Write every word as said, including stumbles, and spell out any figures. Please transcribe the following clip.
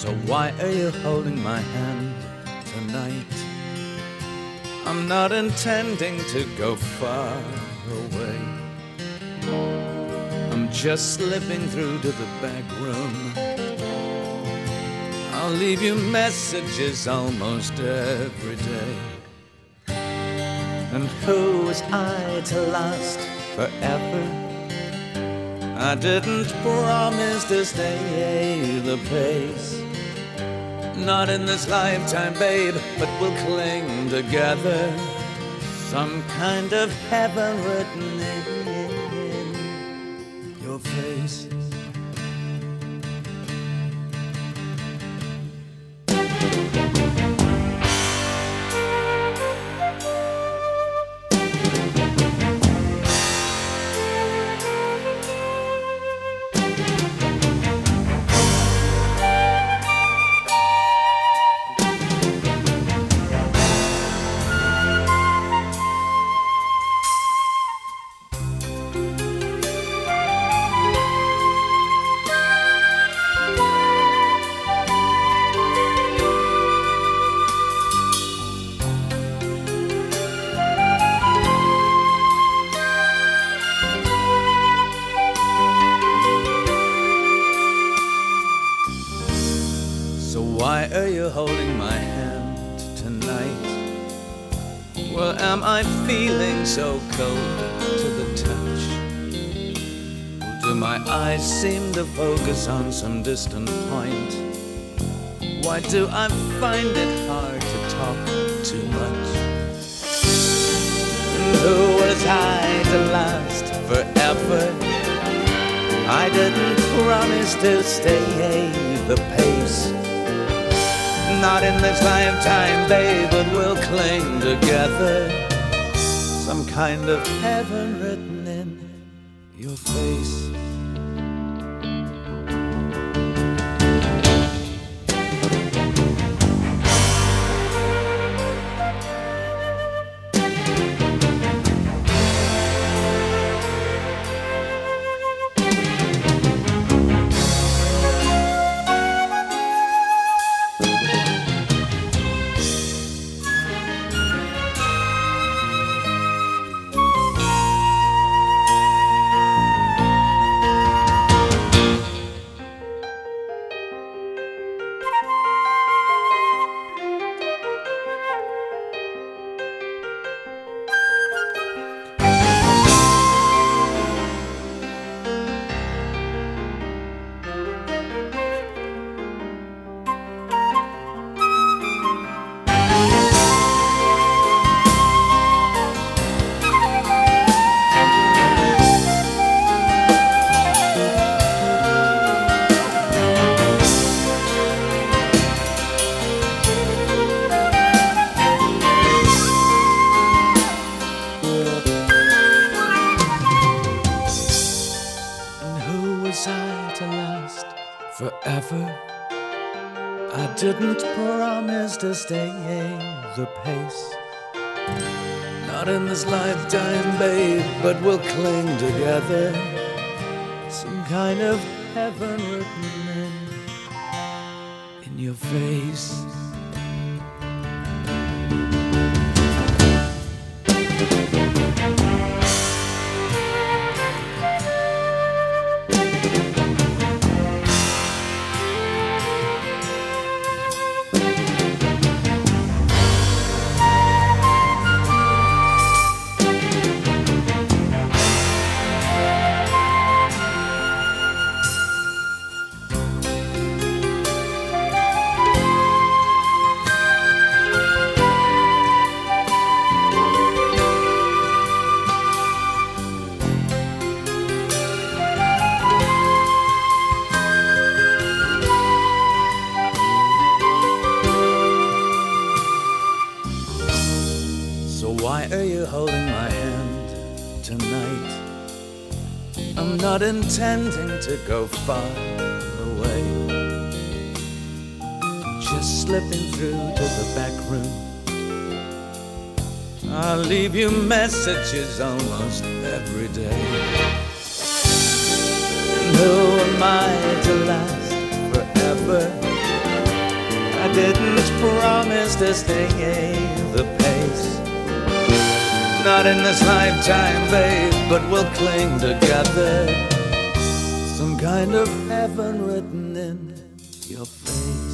So why are you holding my hand tonight? I'm not intending to go far away. I'm just slipping through to the back room. I'll leave you messages almost every day. And who was I to last forever? I didn't promise to stay the pace. Not in this lifetime, babe, but we'll cling together. Some kind of heaven written in your face. So why are you holding my hand tonight? Well, am I feeling so cold to the touch? Or do my eyes seem to focus on some distant point? Why do I find it hard to talk too much? And who was I to last forever? I didn't promise to stay the pace. Not in this lifetime, babe, but we'll cling together. Some kind of heaven written in your face. To last forever. I didn't promise to stay the pace. Not in this lifetime, babe, but we'll cling together. Some kind of heaven written in, in your face. So why are you holding my hand tonight? I'm not intending to go far away. Just slipping through to the back room. I'll leave you messages almost every day. And who am I to last forever? I didn't promise to stay the pace. Not in this lifetime, babe, but we'll cling together. Some kind of heaven written in your face.